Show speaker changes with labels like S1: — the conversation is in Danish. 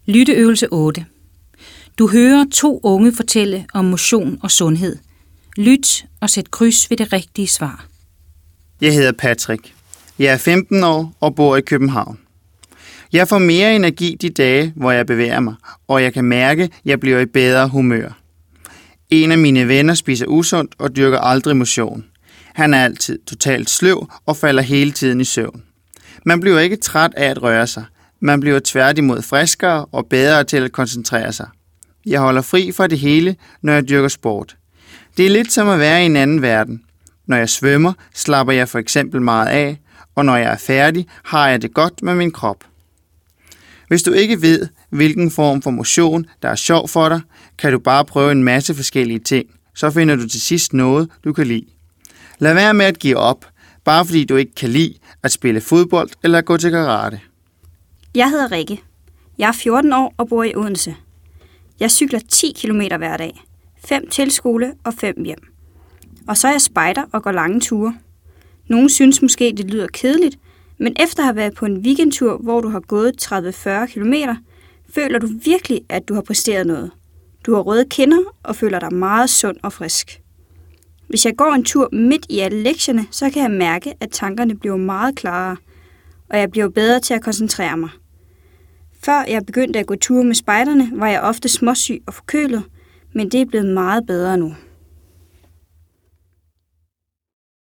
S1: Lytteøvelse 8. Du hører 2 unge fortælle om motion og sundhed. Lyt og sæt kryds ved det rigtige svar.
S2: Jeg hedder Patrick. Jeg er 15 år og bor i København. Jeg får mere energi de dage, hvor jeg bevæger mig, og jeg kan mærke, at jeg bliver i bedre humør. En af mine venner spiser usundt og dyrker aldrig motion. Han er altid totalt sløv og falder hele tiden i søvn. Man bliver ikke træt af at røre sig. Man bliver tværtimod friskere og bedre til at koncentrere sig. Jeg holder fri fra det hele, når jeg dyrker sport. Det er lidt som at være i en anden verden. Når jeg svømmer, slapper jeg for eksempel meget af, og når jeg er færdig, har jeg det godt med min krop. Hvis du ikke ved, hvilken form for motion, der er sjov for dig, kan du bare prøve en masse forskellige ting. Så finder du til sidst noget, du kan lide. Lad være med at give op, bare fordi du ikke kan lide at spille fodbold eller gå til karate.
S3: Jeg hedder Rikke. Jeg er 14 år og bor i Odense. Jeg cykler 10 km hver dag. 5 til skole og 5 hjem. Og så er jeg spejder og går lange ture. Nogle synes måske, det lyder kedeligt, men efter at have været på en weekendtur, hvor du har gået 30-40 km, føler du virkelig, at du har præsteret noget. Du har røde kinder og føler dig meget sund og frisk. Hvis jeg går en tur midt i alle lektierne, så kan jeg mærke, at tankerne bliver meget klarere, og jeg bliver bedre til at koncentrere mig. Før jeg begyndte at gå ture med spejderne, var jeg ofte småsyg og forkølet, men det er blevet meget bedre nu.